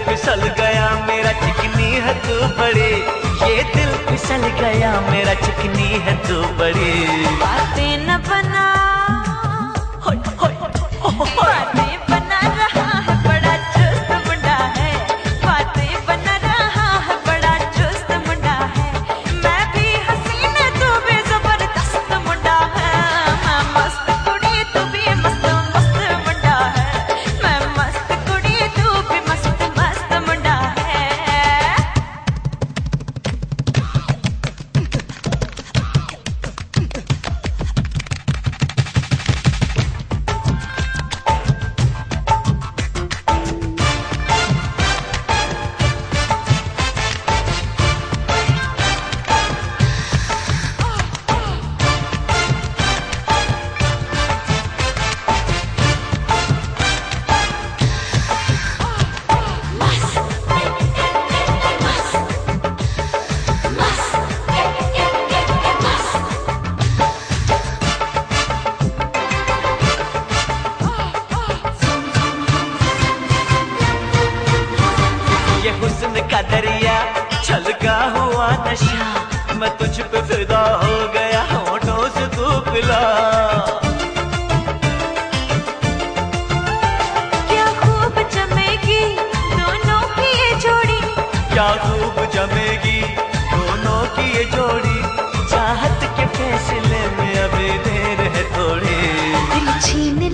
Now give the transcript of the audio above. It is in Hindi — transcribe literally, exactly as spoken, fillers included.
फिसल गया मेरा चिकनी है तू बड़ी, ये दिल फिसल गया मेरा चिकनी है तू बड़ी। बातें न बना, बातें बना रहा है बड़ा चुस्त मुंडा है, बातें बना रहा है बड़ा चुस्त मुंडा है। मैं भी हसीन तू भी जबरदस्त मुंडा है, मैं मस्त कुड़ी तू भी मस्त मस्त मुंडा है, मैं मस्त कुड़ी तू भी मस्त मस्त मुंडा है। ये हुस्न का दरिया छलका हुआ नशा, मैं तुझ पे फिदा हो गया होठों से तू पिला। क्या खूब जमेगी दोनों की ये जोड़ी, क्या खूब जमेगी दोनों की ये जोड़ी, चाहत के फैसले में अभी देर है थोड़ी। दिल छीन